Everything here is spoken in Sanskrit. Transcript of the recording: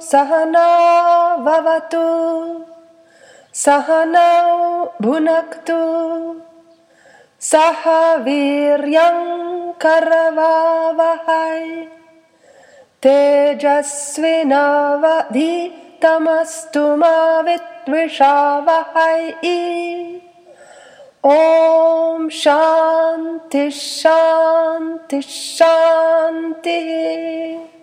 सहना भवतु सहनौ भुनक्तु सह वीर्यं करवावहै तेजस्विनावधीतमस्तु मा विद्विषावहै ॐ शान्ति शान्ति शान्तिः।